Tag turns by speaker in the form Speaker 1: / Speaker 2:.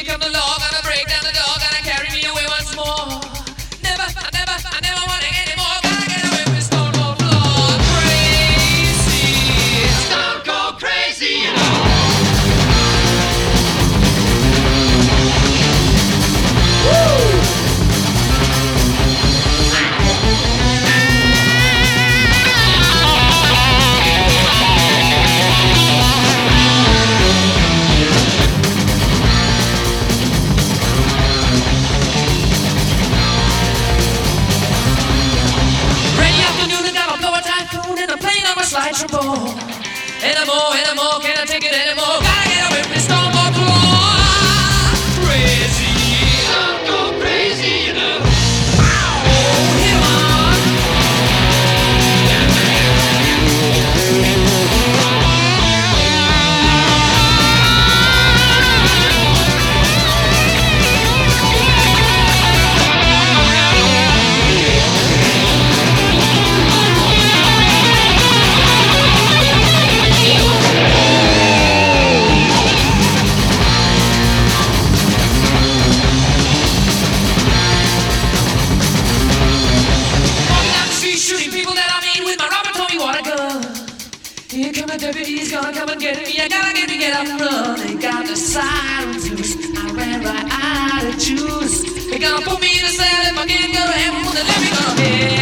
Speaker 1: Here come the law, gonna break down the door, gonna carry me away once more. I never want it anymore. Gotta get away from the stone cold floor. Crazy, stone cold crazy, you know. Slide trombone. Anymore, can't I take it anymore? Gotta get away from the stone cold floor. Crazy, stone cold crazy, you know. Oh, him on. Here come the deputies, gonna come and get me. I gotta get up and run. They got the sirens loose. I ran right out of juice. They gonna put me in a cell if I can't go to heaven. Well, then let me go to bed.